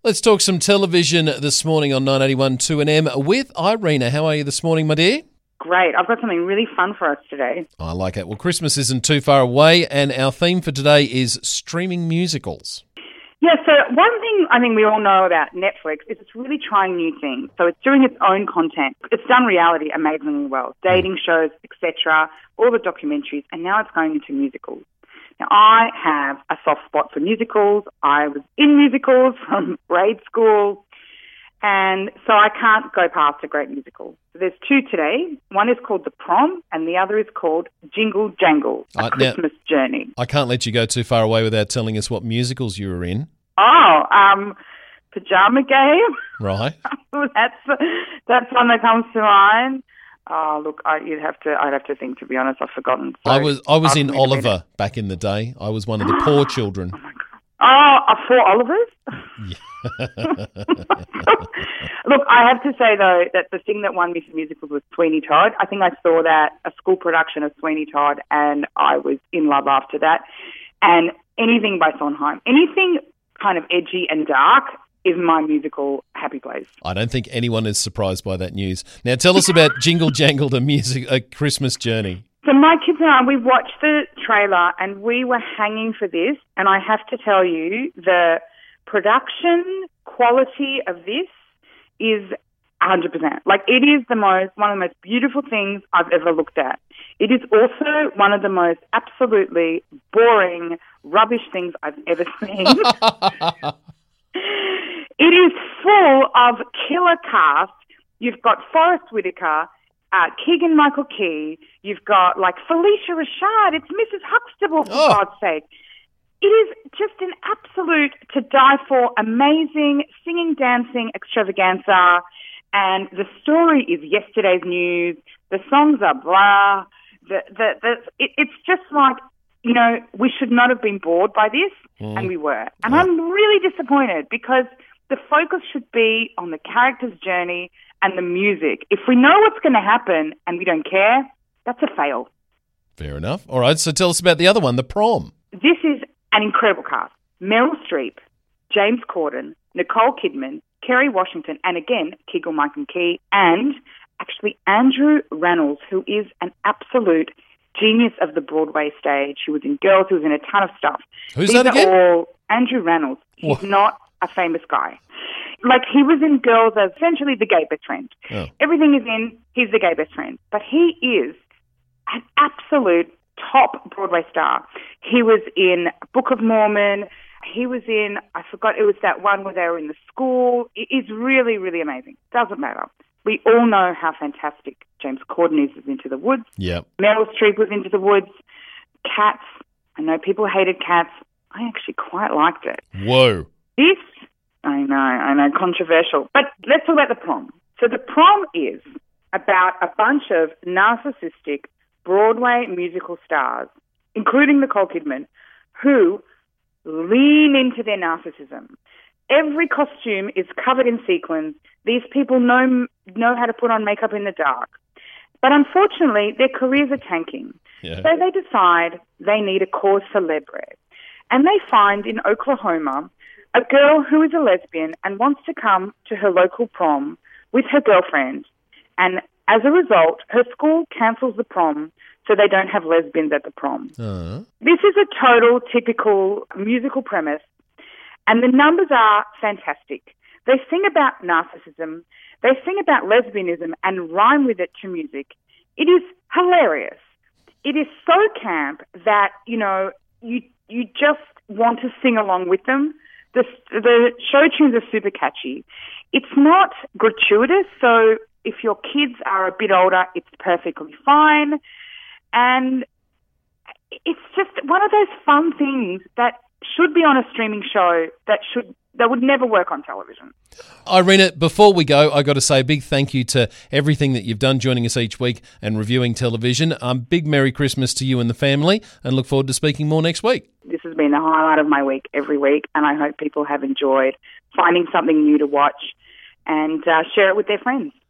Let's talk some television this morning on 981 2NM with Irina. How are you this morning, my dear? Great. I've got something really fun for us today. I like it. Well, Christmas isn't too far away, and our theme for today is streaming musicals. Yeah, so one thing I think we all know about Netflix is it's really trying new things. So it's doing its own content. It's done reality amazingly well, dating shows, etc., all the documentaries, and now it's going into musicals. Now, I have a soft spot for musicals. I was in musicals from grade school, and so I can't go past a great musical. So there's two today. One is called The Prom, and the other is called Jingle Jangle, A Christmas Journey. I can't let you go too far away without telling us what musicals you were in. Pajama Game. Right. That's one that comes to mind. Oh, look, I'd have to think, to be honest. I've forgotten. So I was in Oliver back in the day. I was one of the poor children. Oh, my God. Oh, 4 Olivers? Yeah. Look, I have to say, though, that the thing that won me for musicals was Sweeney Todd. I think I saw a school production of Sweeney Todd, and I was in love after that. And anything by Sondheim, anything kind of edgy and dark is my musical happy place. I don't think anyone is surprised by that news. Now, tell us about Jingle Jangle, a Christmas Journey. So my kids and I, we watched the trailer and we were hanging for this. And I have to tell you, the production quality of this is 100%. Like, it is one of the most beautiful things I've ever looked at. It is also one of the most absolutely boring, rubbish things I've ever seen. It is full of killer cast. You've got Forrest Whitaker, Keegan-Michael Key. You've got, Felicia Rashad. It's Mrs. Huxtable, for God's sake. It is just an absolute to die for, amazing singing, dancing extravaganza. And the story is yesterday's news. The songs are blah. It's just like, we should not have been bored by this, and we were. And I'm really disappointed because the focus should be on the character's journey and the music. If we know what's going to happen and we don't care, that's a fail. Fair enough. All right, so tell us about the other one, The Prom. This is an incredible cast. Meryl Streep, James Corden, Nicole Kidman, Kerry Washington, and again, Keegan-Michael Key, and actually Andrew Rannells, who is an absolute genius of the Broadway stage. He was in Girls, he was in a ton of stuff. Who's that again? All Andrew Rannells. He's not a famous guy. He was in Girls as essentially the gay best friend. Oh. Everything is in, he's the gay best friend. But he is an absolute top Broadway star. He was in Book of Mormon. He was in, I forgot, it was that one where they were in the school. It is really, really amazing. Doesn't matter. We all know how fantastic James Corden is Into the Woods. Yep. Meryl Streep was Into the Woods. Cats. I know people hated Cats. I actually quite liked it. Whoa. This, I know, controversial. But let's talk about The Prom. So The Prom is about a bunch of narcissistic Broadway musical stars, including Nicole Kidman, who lean into their narcissism. Every costume is covered in sequins. These people know how to put on makeup in the dark. But unfortunately, their careers are tanking. Yeah. So they decide they need a cause célèbre. And they find in Oklahoma a girl who is a lesbian and wants to come to her local prom with her girlfriend. And as a result, her school cancels the prom so they don't have lesbians at the prom. This is a total typical musical premise, and the numbers are fantastic. They sing about narcissism, they sing about lesbianism and rhyme with it to music. It is hilarious. It is so camp that, you just want to sing along with them. The show tunes are super catchy. It's not gratuitous, so if your kids are a bit older, it's perfectly fine. And it's just one of those fun things that should be on a streaming show that would never work on television. Irina, before we go, I got to say a big thank you to everything that you've done, joining us each week and reviewing television. Big Merry Christmas to you and the family, and look forward to speaking more next week. This has been the highlight of my week every week, and I hope people have enjoyed finding something new to watch and share it with their friends.